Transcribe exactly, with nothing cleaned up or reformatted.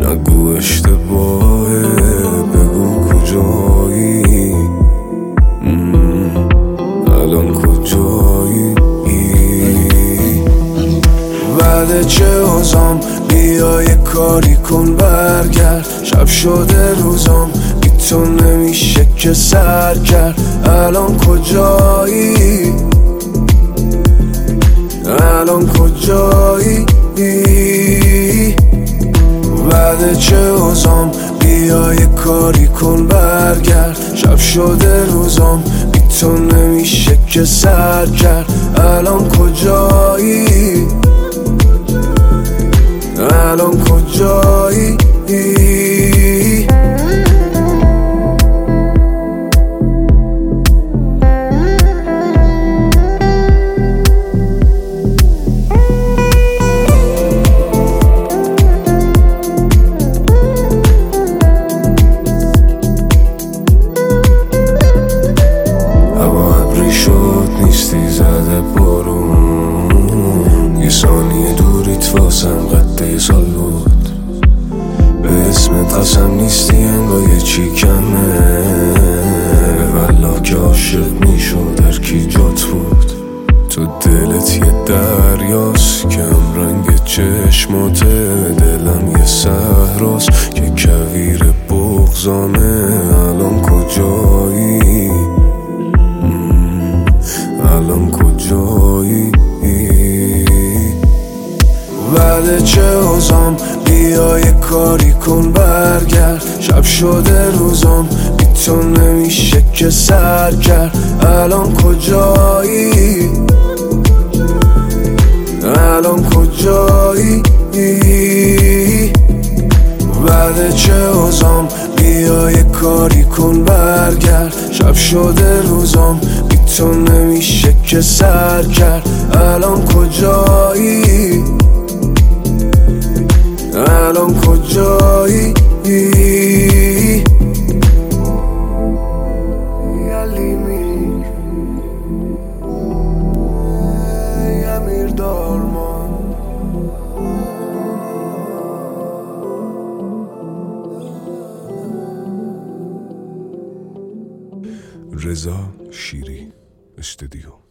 نگو اشتباهه، بگو کجایی، الان کجایی؟ بعد چه اوزام بیا یه کاری کن برگرد، شب شده روزام بی تو نمیشه که سر کرد. الان کجایی؟ الان کجایی؟ بعد چه اوزام بیا یه کاری کن برگرد، شب شده روزام بی تو نمیشه که سر کرد. الان کجایی؟ الان کجایی؟ نیستی زده بارون، یه ثانیه دوریت واسم قد یه سال بود. به اسمت قسم نیستی انگار یه چی کمه، والله که عاشق میشد هر کی جات بود. تو دلت یه دریاست که هم رنگ چشماته، دلم یه صحراست که کویر بغضامه. الان کجایی؟ الان کجایی؟ بعد چه اوزام بیا یه کاری کن برگرد، شب شده روزام بی تو نمیشه که سر کرد. الان کجایی؟ الان کجایی؟ بعد چه اوزام بیا یه کاری کن برگرد، شب شده روزام بی تو نمیشه که سر کرد. الان کجایی؟ الان کجایی؟ یلیمی امیر دارمان رضا شیری استودیو.